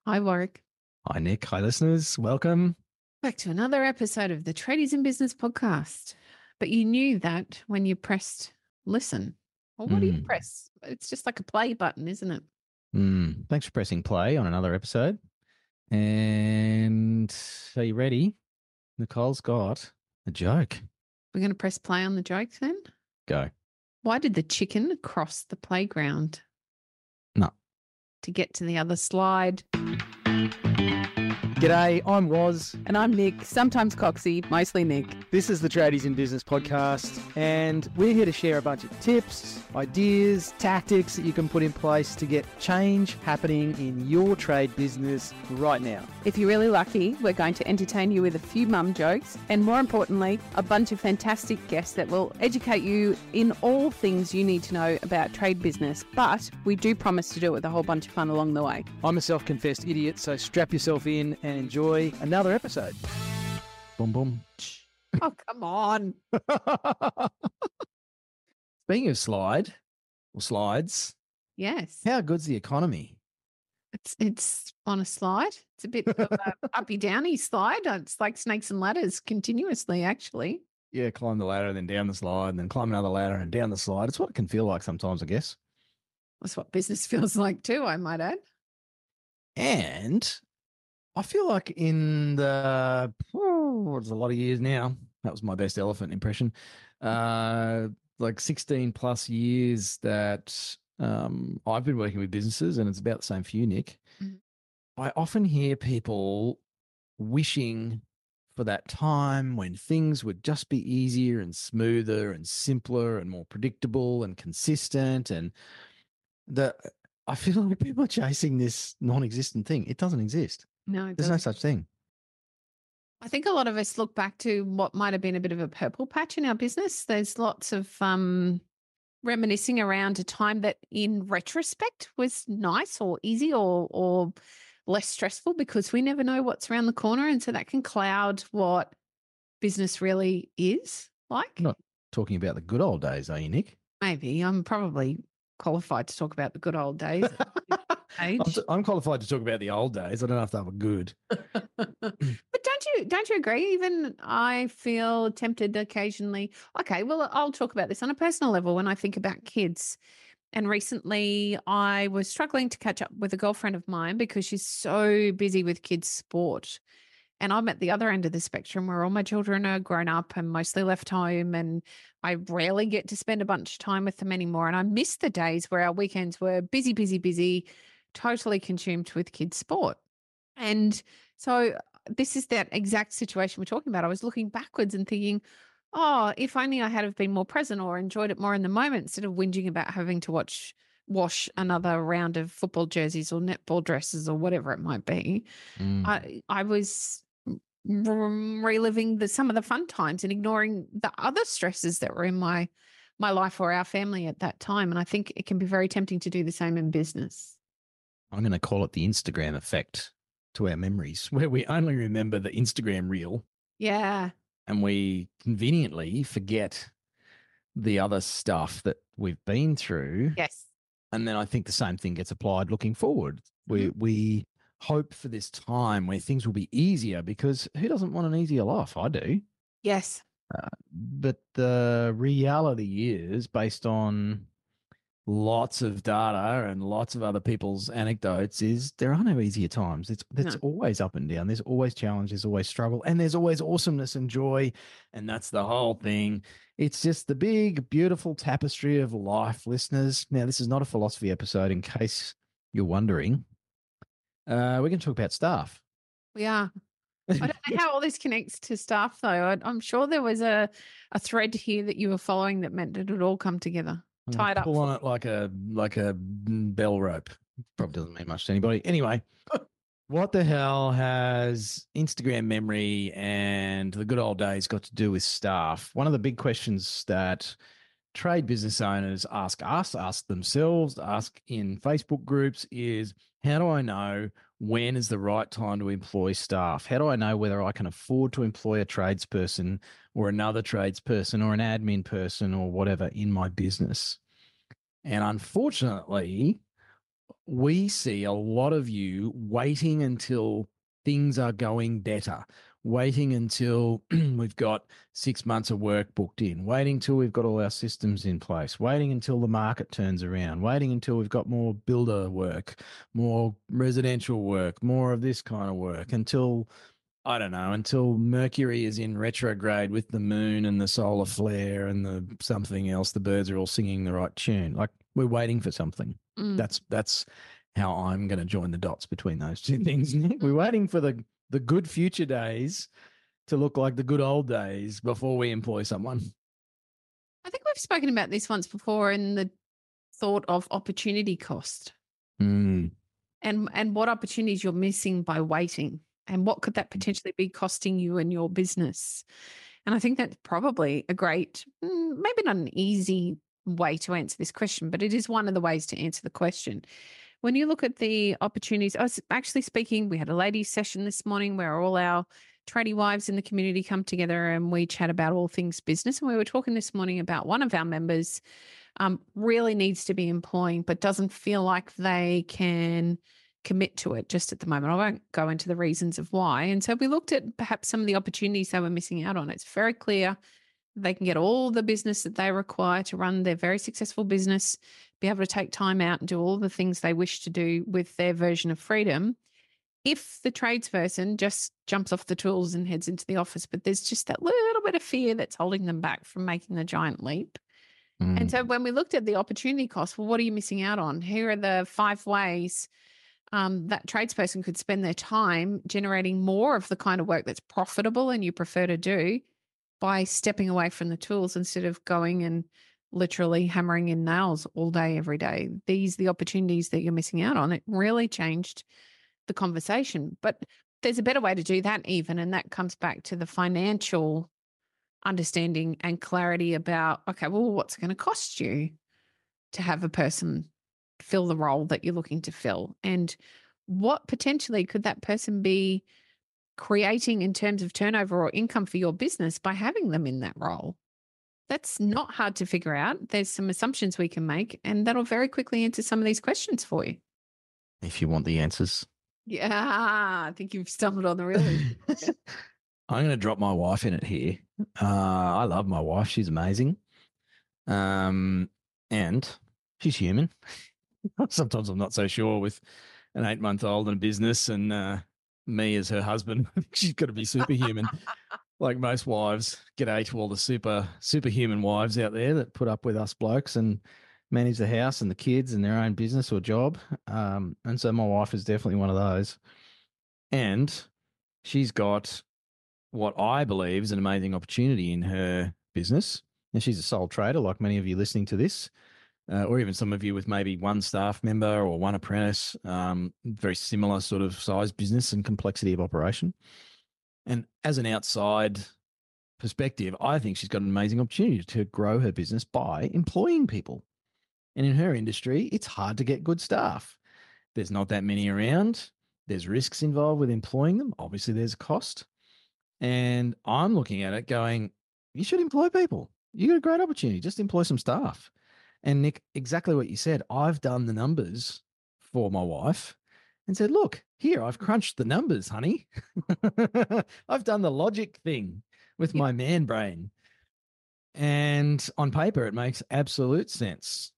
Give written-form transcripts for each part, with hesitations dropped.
Hi, Warwick. Hi, Nick. Hi, listeners. Welcome. Back to another episode of the Tradies in Business podcast. But you knew that when you pressed listen. Well, what do you Mm. press? It's just like a play button, isn't it? Thanks for pressing play on another episode. And are you ready? Nicole's got a joke. We're going to press play on the joke then. Go. Why did the chicken cross the playground? No. To get to the other slide. G'day, I'm Woz. And I'm Nick, sometimes Coxie, mostly Nick. This is the Tradies in Business podcast, and we're here to share a bunch of tips, ideas, tactics that you can put in place to get change happening in your trade business right now. If you're really lucky, we're going to entertain you with a few mum jokes and, more importantly, a bunch of fantastic guests that will educate you in all things you need to know about trade business. But we do promise to do it with a whole bunch of fun along the way. I'm a self-confessed idiot, so strap yourself in and enjoy another episode. Boom, boom. Oh, come on. Speaking of slides, Yes. how good's the economy? It's on a slide. It's a bit of a uppy-downy slide. It's like snakes and ladders continuously, actually. Yeah, climb the ladder, then down the slide, and then climb another ladder and down the slide. It's what it can feel like sometimes, I guess. That's what business feels like too, I might add. And I feel like in the, it's a lot of years now. That was my best elephant impression. Like 16 plus years that I've been working with businesses, and it's about the same for you, Nick. Mhm. I often hear people wishing for that time when things would just be easier and smoother and simpler and more predictable and consistent. And I feel like people are chasing this non-existent thing. It doesn't exist. No, it There's no doesn't. such thing. I think a lot of us look back to what might have been a bit of a purple patch in our business. There's lots of reminiscing around a time that in retrospect was nice or easy or less stressful because we never know what's around the corner. And so that can cloud what business really is like. Not talking about the good old days, are you, Nick? Maybe I'm probably qualified to talk about the good old days. I'm qualified to talk about the old days. I don't know if they were good. But don't you agree? Even I feel tempted occasionally. Okay, well, I'll talk about this on a personal level when I think about kids. And recently I was struggling to catch up with a girlfriend of mine because she's so busy with kids' sport. And I'm at the other end of the spectrum where all my children are grown up and mostly left home, and I rarely get to spend a bunch of time with them anymore. And I miss the days where our weekends were busy, busy, busy, totally consumed with kids' sport. And so this is that exact situation we're talking about. I was looking backwards and thinking, oh, if only I had have been more present or enjoyed it more in the moment instead of whinging about having to wash another round of football jerseys or netball dresses or whatever it might be. I was reliving some of the fun times and ignoring the other stresses that were in my life or our family at that time. And I think it can be very tempting to do the same in business. I'm going to call it the Instagram effect to our memories, where we only remember the Instagram reel. Yeah. And we conveniently forget the other stuff that we've been through. Yes. And then I think the same thing gets applied looking forward. We hope for this time where things will be easier, because who doesn't want an easier life? I do. Yes. But the reality is, based on lots of data and lots of other people's anecdotes, is there are no easier times. It's always up and down. There's always challenge, there's always struggle, and there's always awesomeness and joy. And that's the whole thing. It's just the big, beautiful tapestry of life, listeners. Now, this is not a philosophy episode, in case you're wondering. We're going to talk about staff. We are. I don't know how all this connects to staff, though. I'm sure there was a thread here that you were following that meant it would all come together. Tied up. Pull on it like a bell rope. Probably doesn't mean much to anybody. Anyway, what the hell has Instagram memory and the good old days got to do with staff? One of the big questions that trade business owners ask us, ask themselves, ask in Facebook groups is, how do I know when is the right time to employ staff? How do I know whether I can afford to employ a tradesperson or another tradesperson or an admin person or whatever in my business? And unfortunately, we see a lot of you waiting until things are going better, waiting until we've got 6 months of work booked in, waiting till we've got all our systems in place, waiting until the market turns around, waiting until we've got more builder work, more residential work, more of this kind of work, until, I don't know, until Mercury is in retrograde with the moon and the solar flare and the something else, the birds are all singing the right tune. Like, we're waiting for something. Mm. That's how I'm going to join the dots between those two things. We're waiting for the good future days to look like the good old days before we employ someone. I think we've spoken about this once before in the thought of opportunity cost Mm. and what opportunities you're missing by waiting, and what could that potentially be costing you and your business. And I think that's probably a great, maybe not an easy way to answer this question, but it is one of the ways to answer the question. When you look at the opportunities, I was actually speaking, we had a ladies session this morning where all our tradie wives in the community come together and we chat about all things business. And we were talking this morning about one of our members really needs to be employing, but doesn't feel like they can commit to it just at the moment. I won't go into the reasons of why. And so we looked at perhaps some of the opportunities they were missing out on. It's very clear they can get all the business that they require to run their very successful business, be able to take time out and do all the things they wish to do with their version of freedom. If the tradesperson just jumps off the tools and heads into the office, but there's just that little bit of fear that's holding them back from making the giant leap. And so when we looked at the opportunity cost, well, what are you missing out on? Here are the 5 ways that tradesperson could spend their time generating more of the kind of work that's profitable and you prefer to do by stepping away from the tools instead of going and literally hammering in nails all day, every day. These are the opportunities that you're missing out on. It really changed the conversation. But there's a better way to do that even, and that comes back to the financial understanding and clarity about, okay, well, what's it going to cost you to have a person fill the role that you're looking to fill? And what potentially could that person be creating in terms of turnover or income for your business by having them in that role? That's not hard to figure out. There's some assumptions we can make, and that'll very quickly answer some of these questions for you. If you want the answers. Yeah, I think you've stumbled on the real answer. I'm going to drop my wife in it here. I love my wife. She's amazing. And she's human. Sometimes I'm not so sure with an 8-month-old and a business and me as her husband. She's got to be superhuman. Like most wives. G'day to all the superhuman wives out there that put up with us blokes and manage the house and the kids and their own business or job. And so my wife is definitely one of those. And she's got what I believe is an amazing opportunity in her business. And she's a sole trader, like many of you listening to this, or even some of you with maybe one staff member or one apprentice, very similar sort of size business and complexity of operation. And as an outside perspective, I think she's got an amazing opportunity to grow her business by employing people. And in her industry, it's hard to get good staff. There's not that many around. There's risks involved with employing them. Obviously, there's a cost. And I'm looking at it going, you should employ people. You got a great opportunity. Just employ some staff. And Nick, exactly what you said. I've done the numbers for my wife and said, look, here, I've crunched the numbers, honey. I've done the logic thing with my man brain. And on paper, it makes absolute sense.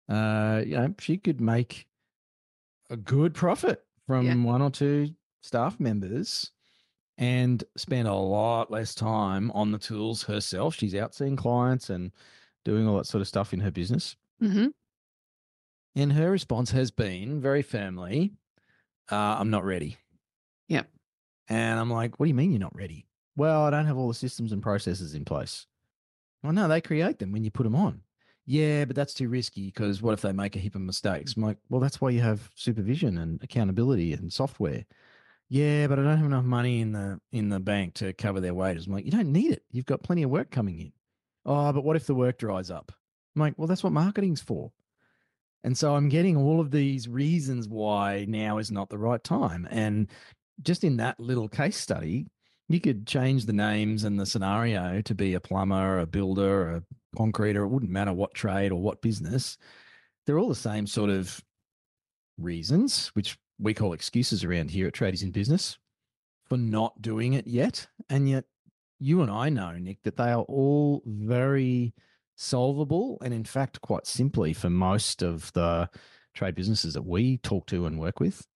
She could make a good profit from 1 or 2 staff members and spend a lot less time on the tools herself. She's out seeing clients and doing all that sort of stuff in her business. Mm-hmm. And her response has been very firmly, I'm not ready. Yep. And I'm like, what do you mean you're not ready? Well, I don't have all the systems and processes in place. Well, no, they create them when you put them on. Yeah, but that's too risky because what if they make a heap of mistakes? I'm like, well, that's why you have supervision and accountability and software. Yeah, but I don't have enough money in the bank to cover their wages. I'm like, you don't need it. You've got plenty of work coming in. Oh, but what if the work dries up? I'm like, well, that's what marketing's for. And so I'm getting all of these reasons why now is not the right time. And just in that little case study, you could change the names and the scenario to be a plumber, a builder, a concreter. It wouldn't matter what trade or what business. They're all the same sort of reasons, which we call excuses around here at Tradies in Business, for not doing it yet. And yet you and I know, Nick, that they are all very solvable and in fact quite simply for most of the trade businesses that we talk to and work with.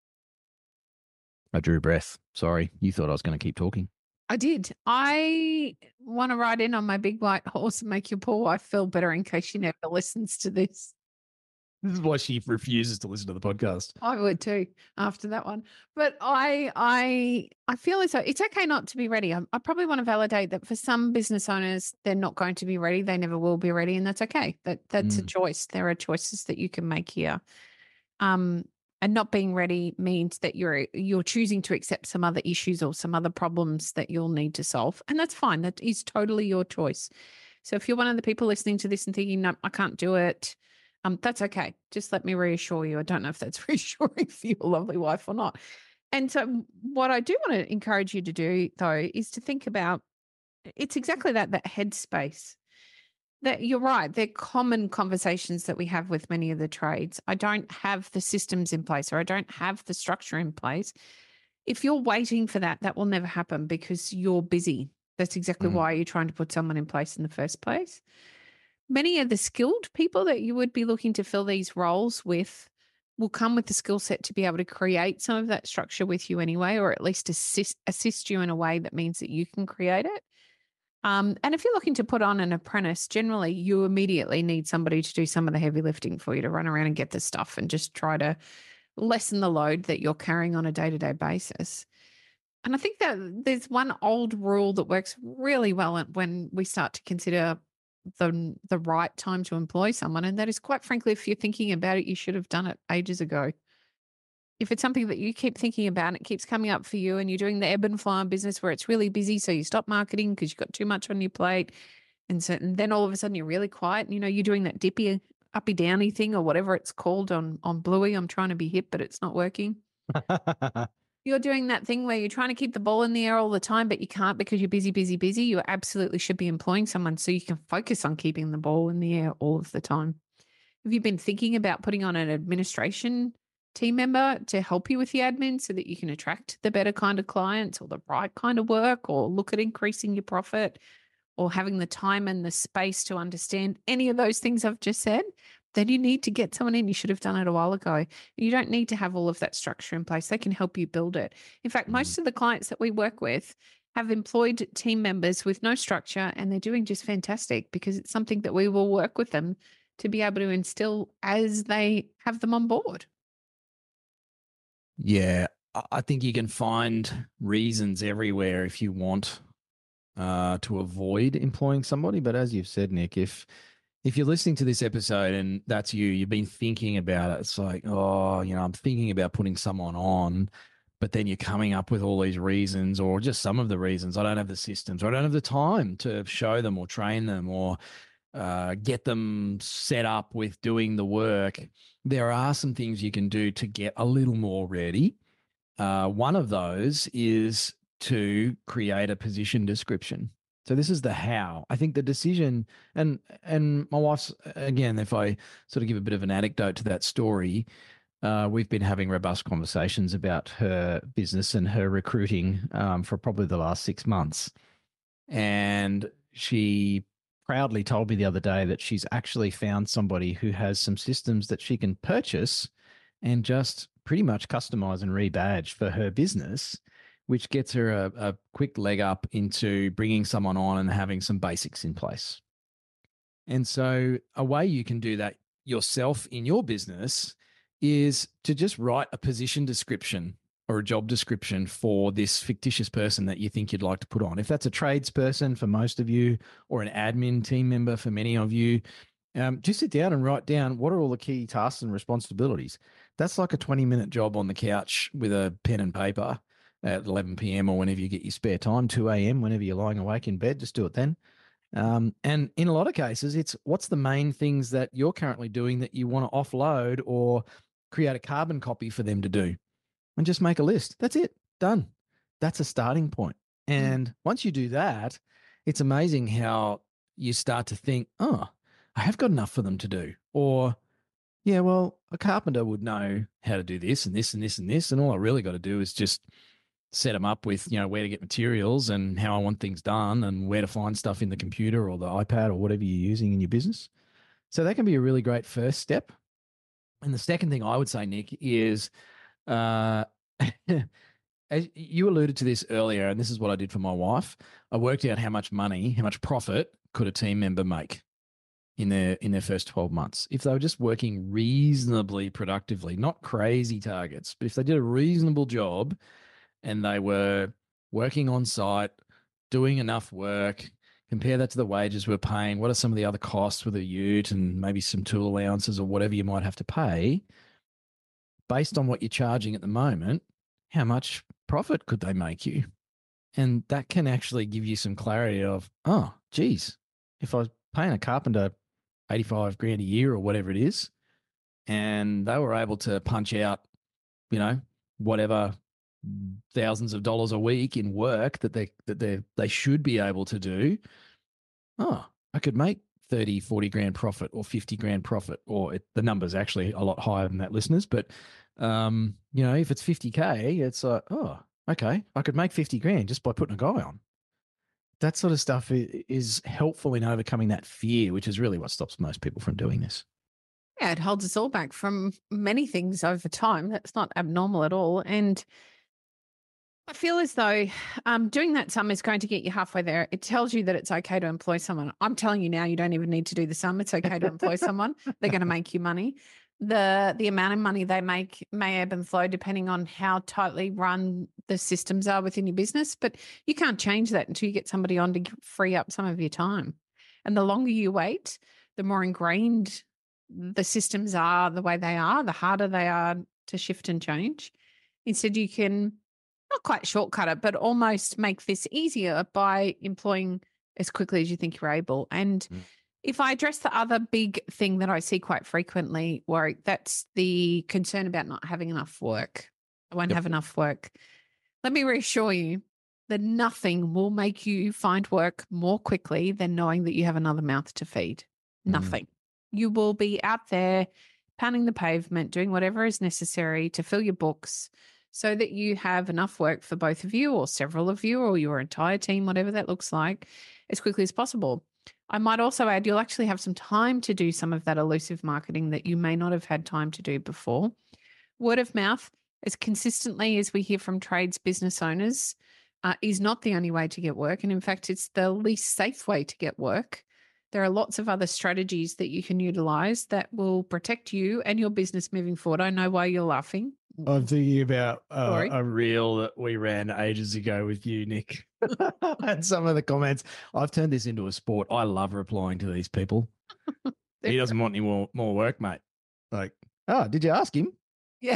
I drew a breath. Sorry, you thought I was going to keep talking. I did. I want to ride in on my big white horse and make your poor wife feel better in case she never listens to this. This is why she refuses to listen to the podcast. I would too after that one. But I feel as though it's okay not to be ready. I probably want to validate that for some business owners, they're not going to be ready. They never will be ready, and that's okay. That's a choice. There are choices that you can make here. And not being ready means that you're choosing to accept some other issues or some other problems that you'll need to solve. And that's fine. That is totally your choice. So if you're one of the people listening to this and thinking, no, I can't do it, that's okay. Just let me reassure you. I don't know if that's reassuring for your lovely wife or not. And so what I do want to encourage you to do, though, is to think about, it's exactly that headspace. That you're right. They're common conversations that we have with many of the trades. I don't have the systems in place, or I don't have the structure in place. If you're waiting for that, that will never happen because you're busy. That's exactly why you're trying to put someone in place in the first place. Many of the skilled people that you would be looking to fill these roles with will come with the skill set to be able to create some of that structure with you anyway, or at least assist you in a way that means that you can create it. And if you're looking to put on an apprentice, generally you immediately need somebody to do some of the heavy lifting for you, to run around and get the stuff and just try to lessen the load that you're carrying on a day-to-day basis. And I think that there's one old rule that works really well when we start to consider the right time to employ someone. And that is, quite frankly, if you're thinking about it, you should have done it ages ago. If it's something that you keep thinking about and it keeps coming up for you, and you're doing the ebb and flow in business where it's really busy, so you stop marketing because you've got too much on your plate, and then all of a sudden you're really quiet, and you're doing that dippy, uppy, downy thing or whatever it's called on Bluey. I'm trying to be hip, but it's not working. You're doing that thing where you're trying to keep the ball in the air all the time, but you can't because you're busy, busy, busy. You absolutely should be employing someone so you can focus on keeping the ball in the air all of the time. Have you been thinking about putting on an administration team member to help you with the admin so that you can attract the better kind of clients or the right kind of work, or look at increasing your profit, or having the time and the space to understand any of those things I've just said? Then you need to get someone in. You should have done it a while ago. You don't need to have all of that structure in place. They can help you build it. In fact, most of the clients that we work with have employed team members with no structure, and they're doing just fantastic because it's something that we will work with them to be able to instill as they have them on board. Yeah, I think you can find reasons everywhere if you want to avoid employing somebody. But as you've said, Nick, if you're listening to this episode and that's you've been thinking about it, it's like, oh, I'm thinking about putting someone on, but then you're coming up with all these reasons, or just some of the reasons. I don't have the systems, or I don't have the time to show them or train them or get them set up with doing the work. There are some things you can do to get a little more ready. One of those is to create a position description. So this is the how. I think the decision, and my wife's, again, if I sort of give a bit of an anecdote to that story, we've been having robust conversations about her business and her recruiting for probably the last 6 months. And she proudly told me the other day that she's actually found somebody who has some systems that she can purchase and just pretty much customize and rebadge for her business, which gets her a quick leg up into bringing someone on and having some basics in place. And so a way you can do that yourself in your business is to just write a position description or a job description for this fictitious person that you think you'd like to put on. If that's a tradesperson for most of you, or an admin team member for many of you, just sit down and write down what are all the key tasks and responsibilities. That's like a 20-minute job on the couch with a pen and paper at 11 p.m. or whenever you get your spare time, 2 a.m., whenever you're lying awake in bed, just do it then. And in a lot of cases, it's what's the main things that you're currently doing that you want to offload or create a carbon copy for them to do. And just make a list. That's it. Done. That's a starting point. And once you do that, it's amazing how you start to think, oh, I have got enough for them to do. Or yeah, well, a carpenter would know how to do this and this and this and this. And all I really got to do is just set them up with, where to get materials and how I want things done and where to find stuff in the computer or the iPad or whatever you're using in your business. So that can be a really great first step. And the second thing I would say, Nick, is as you alluded to this earlier, and this is what I did for my wife. I worked out how much profit could a team member make in their first 12 months. If they were just working reasonably productively, not crazy targets, but if they did a reasonable job and they were working on site, doing enough work, compare that to the wages we're paying. What are some of the other costs with a ute and maybe some tool allowances or whatever you might have to pay? Based on what you're charging at the moment, how much profit could they make you? And that can actually give you some clarity of, oh, geez, if I was paying a carpenter 85 grand a year or whatever it is, and they were able to punch out, whatever thousands of dollars a week in work that they should be able to do. Oh, I could make 30, 40 grand profit or 50 grand profit, or the number's actually a lot higher than that, listeners. But, if it's 50K, it's like, oh, okay, I could make 50 grand just by putting a guy on. That sort of stuff is helpful in overcoming that fear, which is really what stops most people from doing this. Yeah, it holds us all back from many things over time. That's not abnormal at all. And I feel as though doing that sum is going to get you halfway there. It tells you that it's okay to employ someone. I'm telling you now, you don't even need to do the sum. It's okay to employ someone. They're going to make you money. The amount of money they make may ebb and flow depending on how tightly run the systems are within your business, but you can't change that until you get somebody on to free up some of your time. And the longer you wait, the more ingrained the systems are the way they are, the harder they are to shift and change. Instead, you can not quite shortcut it, but almost make this easier by employing as quickly as you think you're able. And if I address the other big thing that I see quite frequently, Warwick, that's the concern about not having enough work. I won't have enough work. Let me reassure you that nothing will make you find work more quickly than knowing that you have another mouth to feed. Nothing. You will be out there pounding the pavement, doing whatever is necessary to fill your books so that you have enough work for both of you or several of you or your entire team, whatever that looks like, as quickly as possible. I might also add, you'll actually have some time to do some of that elusive marketing that you may not have had time to do before. Word of mouth, as consistently as we hear from trades business owners, is not the only way to get work. And in fact, it's the least safe way to get work. There are lots of other strategies that you can utilize that will protect you and your business moving forward. I know why you're laughing. I'm thinking about a reel that we ran ages ago with you, Nick. And some of the comments. I've turned this into a sport. I love replying to these people. He doesn't want any more work, mate. Like, oh, did you ask him? Yeah.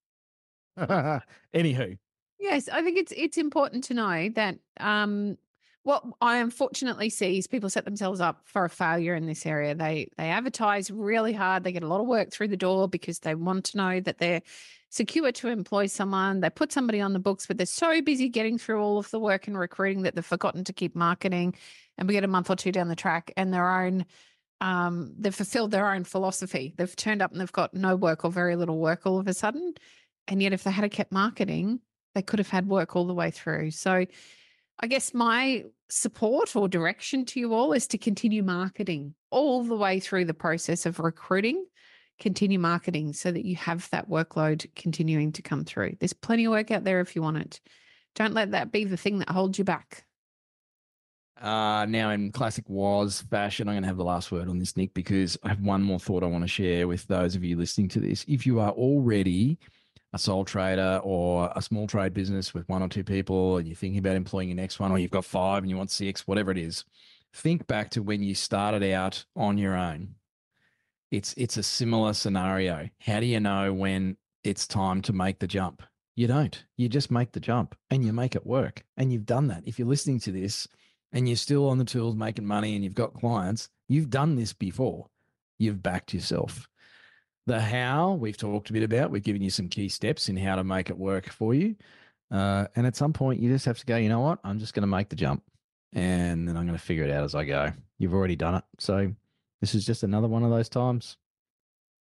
Anywho. Yes, I think it's important to know that what I unfortunately see is people set themselves up for a failure in this area. They advertise really hard. They get a lot of work through the door because they want to know that they're secure to employ someone. They put somebody on the books, but they're so busy getting through all of the work and recruiting that they've forgotten to keep marketing. And we get a month or two down the track and they've fulfilled their own philosophy. They've turned up and they've got no work or very little work all of a sudden. And yet if they had kept marketing, they could have had work all the way through. So I guess my support or direction to you all is to continue marketing all the way through the process of recruiting. Continue marketing so that you have that workload continuing to come through. There's plenty of work out there if you want it. Don't let that be the thing that holds you back. Now in classic WOZ fashion, I'm going to have the last word on this, Nick, because I have one more thought I want to share with those of you listening to this. If you are already a sole trader or a small trade business with one or two people and you're thinking about employing your next one, or you've got 5 and you want 6, whatever it is, think back to when you started out on your own. It's a similar scenario. How do you know when it's time to make the jump? You don't. You just make the jump and you make it work. And you've done that. If you're listening to this and you're still on the tools making money and you've got clients, you've done this before. You've backed yourself. The how we've talked a bit about. We've given you some key steps in how to make it work for you. And at some point you just have to go, you know what? I'm just going to make the jump and then I'm going to figure it out as I go. You've already done it. So this is just another one of those times.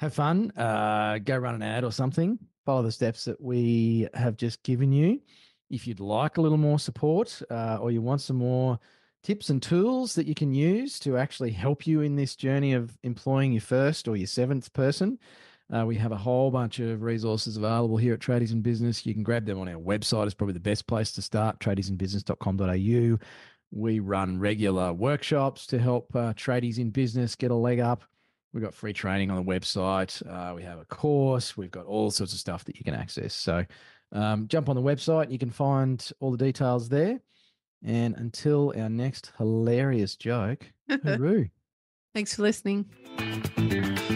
have fun. Go run an ad or something. Follow the steps that we have just given you. If you'd like a little more support or you want some more tips and tools that you can use to actually help you in this journey of employing your first or your seventh person, we have a whole bunch of resources available here at Tradies in Business. You can grab them on our website. It's probably the best place to start, tradiesinbusiness.com.au. We run regular workshops to help tradies in business get a leg up. We've got free training on the website. We have a course. We've got all sorts of stuff that you can access. So jump on the website. You can find all the details there. And until our next hilarious joke, hooroo. Thanks for listening.